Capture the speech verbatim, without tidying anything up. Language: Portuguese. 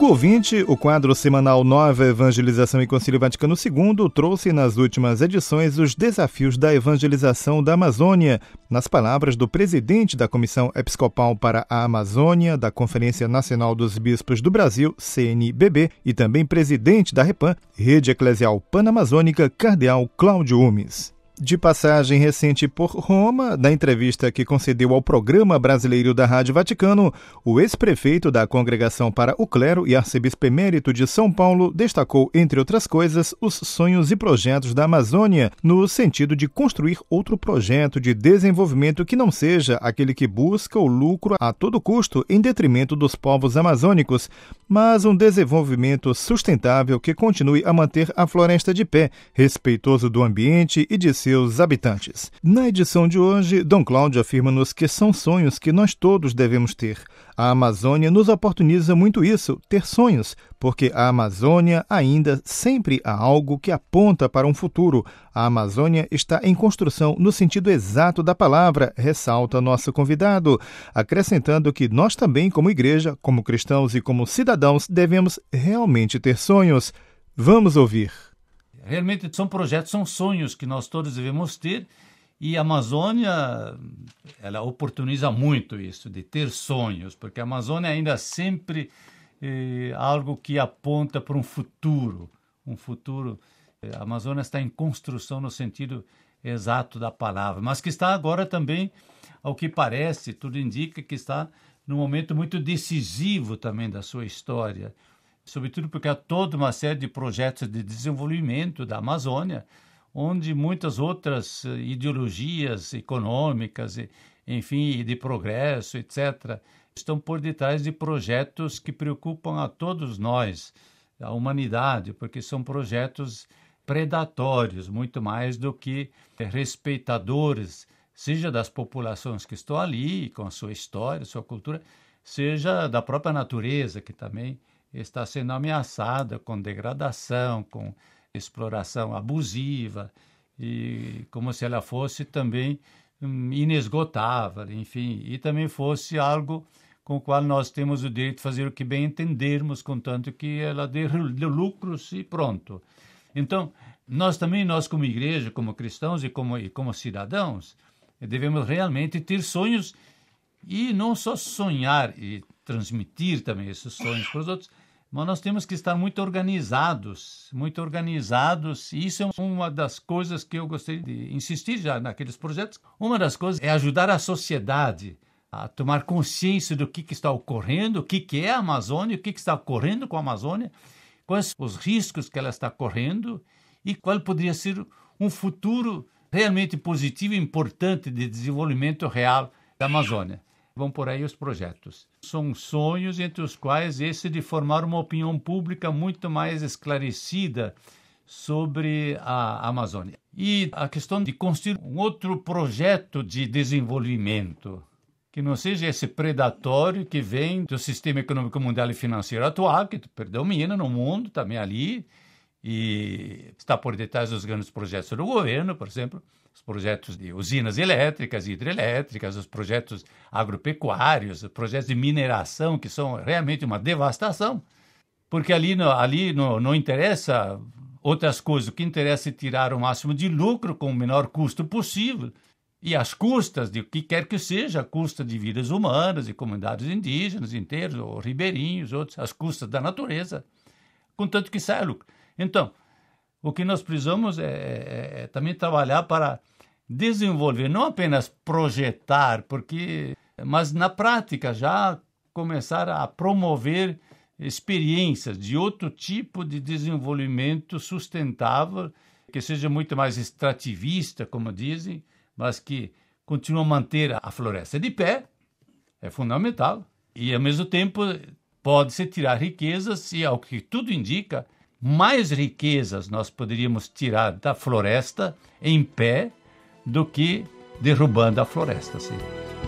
Amigo ouvinte, o quadro semanal Nova Evangelização e Concílio Vaticano segundo trouxe nas últimas edições os desafios da evangelização da Amazônia, nas palavras do presidente da Comissão Episcopal para a Amazônia, da Conferência Nacional dos Bispos do Brasil, C N B B, e também presidente da REPAM, Rede Eclesial Panamazônica, Cardeal Cláudio Umes. De passagem recente por Roma, na entrevista que concedeu ao Programa Brasileiro da Rádio Vaticano, o ex-prefeito da Congregação para o Clero e arcebispo emérito de São Paulo destacou, entre outras coisas, os sonhos e projetos da Amazônia, no sentido de construir outro projeto de desenvolvimento que não seja aquele que busca o lucro a todo custo em detrimento dos povos amazônicos, mas um desenvolvimento sustentável que continue a manter a floresta de pé, respeitoso do ambiente e de seus habitantes. Na edição de hoje, Dom Cláudio afirma-nos que são sonhos que nós todos devemos ter. A Amazônia nos oportuniza muito isso, ter sonhos, porque a Amazônia ainda sempre há algo que aponta para um futuro. A Amazônia está em construção no sentido exato da palavra, ressalta nosso convidado, acrescentando que nós também, como igreja, como cristãos e como cidadãos, devemos realmente ter sonhos. Vamos ouvir. Realmente são projetos, são sonhos que nós todos devemos ter, e a Amazônia, ela oportuniza muito isso, de ter sonhos, porque a Amazônia ainda é sempre é, algo que aponta para um futuro, um futuro. A Amazônia está em construção no sentido exato da palavra, mas que está agora também, ao que parece, tudo indica que está num momento muito decisivo também da sua história, sobretudo porque há toda uma série de projetos de desenvolvimento da Amazônia, onde muitas outras ideologias econômicas, enfim, de progresso, etcétera, estão por detrás de projetos que preocupam a todos nós, a humanidade, porque são projetos predatórios, muito mais do que respeitadores, seja das populações que estão ali, com a sua história, sua cultura, seja da própria natureza, que também está sendo ameaçada com degradação, com exploração abusiva, e como se ela fosse também hum, inesgotável, enfim, e também fosse algo com o qual nós temos o direito de fazer o que bem entendermos, contanto que ela dê, dê lucros e pronto. Então, nós também, nós como igreja, como cristãos e como, e como cidadãos, devemos realmente ter sonhos, e não só sonhar e transmitir também esses sonhos para os outros, mas nós temos que estar muito organizados, muito organizados, e isso é uma das coisas que eu gostaria de insistir já naqueles projetos. Uma das coisas é ajudar a sociedade a tomar consciência do que, que está ocorrendo, o que, que é a Amazônia, o que, que está ocorrendo com a Amazônia, quais os riscos que ela está correndo e qual poderia ser um futuro realmente positivo e importante de desenvolvimento real da Amazônia. Vão por aí os projetos. São sonhos entre os quais esse de formar uma opinião pública muito mais esclarecida sobre a Amazônia. E a questão de construir um outro projeto de desenvolvimento, que não seja esse predatório que vem do sistema econômico mundial e financeiro atual, que predomina no mundo, também ali, e está por detrás dos grandes projetos do governo, por exemplo, os projetos de usinas elétricas, hidrelétricas, os projetos agropecuários, os projetos de mineração, que são realmente uma devastação, porque ali, não, ali não, não interessa outras coisas, o que interessa é tirar o máximo de lucro com o menor custo possível, e às custas de o que quer que seja, a custa de vidas humanas e comunidades indígenas inteiras, ou ribeirinhos, outros, às custas da natureza, contanto que saia lucro. Então, o que nós precisamos é, é, é também trabalhar para desenvolver, não apenas projetar, porque, mas na prática já começar a promover experiências de outro tipo de desenvolvimento sustentável, que seja muito mais extrativista, como dizem, mas que continue a manter a floresta de pé, é fundamental, e ao mesmo tempo pode-se tirar riquezas, e ao que tudo indica, mais riquezas nós poderíamos tirar da floresta em pé do que derrubando a floresta. Sim.